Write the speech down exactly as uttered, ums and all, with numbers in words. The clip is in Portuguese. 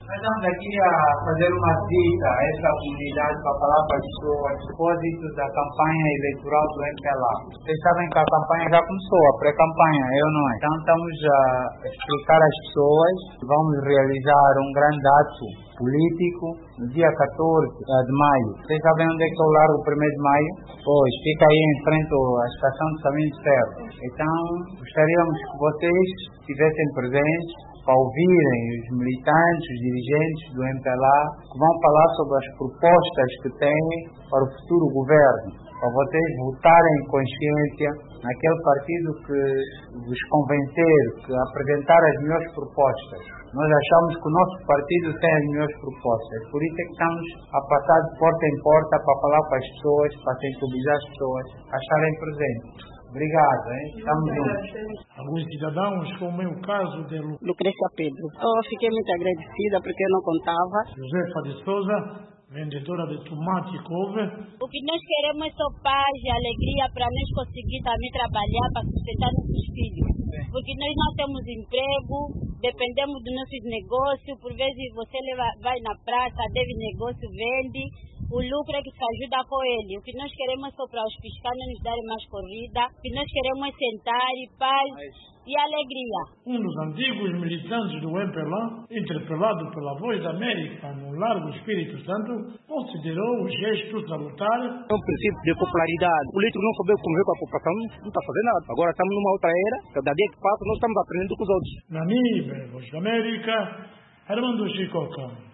Nós estamos aqui a fazer uma visita a essa comunidade para falar para as pessoas a propósito da campanha eleitoral do M P L A. Vocês sabem que a campanha já começou, a pré-campanha, eu não é? Então estamos a explicar às pessoas que vamos realizar um grande ato político no dia catorze de maio. Vocês sabem onde é que é o Largo primeiro de maio? Pois, fica aí em frente à estação de Caminho de Ferro. Então, gostaríamos que vocês estivessem presentes para ouvirem os militantes, os dirigentes do M P L A, que vão falar sobre as propostas que têm para o futuro governo, para vocês votarem em consciência naquele partido que vos convencer, que apresentar as melhores propostas. Nós achamos que o nosso partido tem as melhores propostas, por isso é que estamos a passar de porta em porta para falar para as pessoas, para sensibilizar as pessoas a estarem presentes. Obrigado, hein? Estamos juntos. Alguns cidadãos, como é o caso de Lucrécia Pedro. Eu fiquei muito agradecida porque eu não contava. Josefa de Souza, vendedora de tomate e couve. O que nós queremos é só paz e alegria para nós conseguir também trabalhar para sustentar nossos filhos. Porque nós não temos emprego, dependemos dos nossos negócios. Por vezes você leva, vai na praça, deve negócio, vende. O lucro é que se ajuda com ele. O que nós queremos é só para os fiscais não nos darem mais corrida. O que nós queremos é sentar e paz e alegria. Um dos antigos militantes do M P L A, interpelado pela Voz da América no Largo Espírito Santo, considerou o gesto salutar. É um princípio de popularidade. O político não souber conviver com a população, não está fazendo nada. Agora estamos numa outra era, cada dia que passa nós estamos aprendendo com os outros. Namíbia, Voz da América, Armando Chicoca.